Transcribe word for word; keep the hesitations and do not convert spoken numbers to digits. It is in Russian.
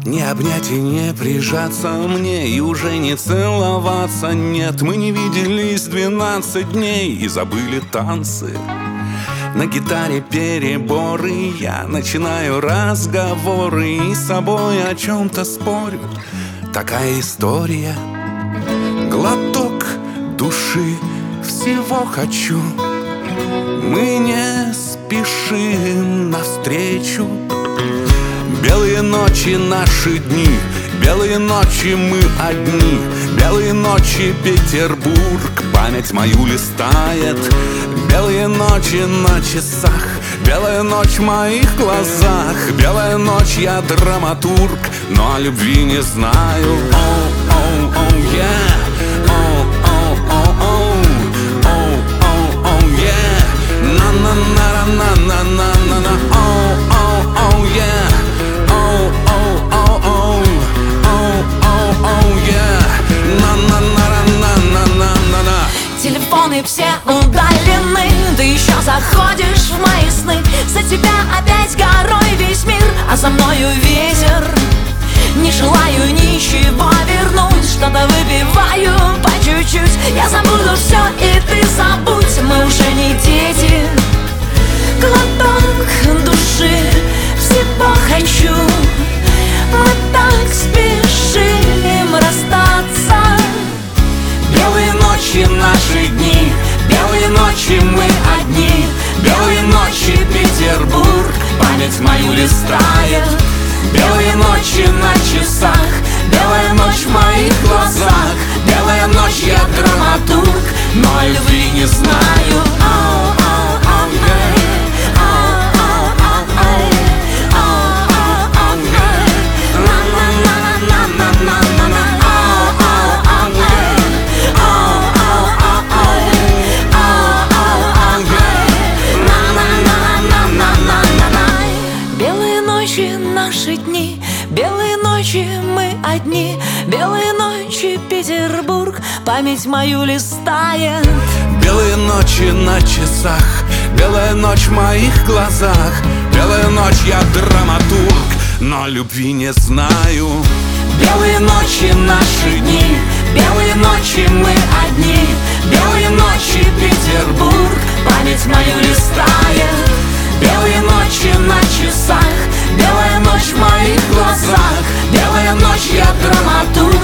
Не обнять и не прижаться мне, и уже не целоваться. Нет, мы не виделись двенадцать дней и забыли танцы. На гитаре переборы, я начинаю разговоры и с собой о чем-то спорю. Такая история. Глоток души, всего хочу. Мы не спешим навстречу. Белые ночи наши дни, белые ночи мы одни. Белые ночи Петербург, память мою листает. Белые ночи на часах, белая ночь в моих глазах. Белая ночь, я драматург, но о любви не знаю. Oh, oh, oh, yeah. Oh, oh, oh, oh. Oh, oh, oh, yeah. Na na na na na na na na. Oh, oh, oh, yeah. Oh, oh, oh, oh. Oh, oh, oh, yeah. Na na na na na na na na. Телефоны все удалены, ты еще заходишь в мои сны. За тебя опять горой весь мир, а за мною ветер. Не желаю ничего вернуть, что-то выпиваю по чуть-чуть. Я забуду все, и ты забудь, мы уже не дети. Глоток души, всего хочу. Мы так спешим расстаться. Белые ночи наши дни, белые ночи мы одни. Белые ночи Петербург, память мою листает. Белые ночи на часах, белая ночь в моих глазах. Белая ночь, я драматург, но о любви не знаю. Oh, oh, oh, yeah. Oh, oh, oh, oh. Oh, oh, oh, yeah. Na na na na na na na na. Oh, oh, oh, yeah. Oh, oh, oh, oh. Oh, oh, oh, yeah. Na na na na na na na na. Белые ночи наши дни, белые ночи мы одни. Белые ночи Петербург, память мою листает. Белые ночи на часах, белая ночь в моих глазах. Белая ночь, я драматург, но любви не знаю. Белые ночи наши дни, белые ночи мы одни. Белые ночи Петербург, память мою листает. Белые ночи на часах, белая ночь в моих глазах. Белая ночь, я драматург,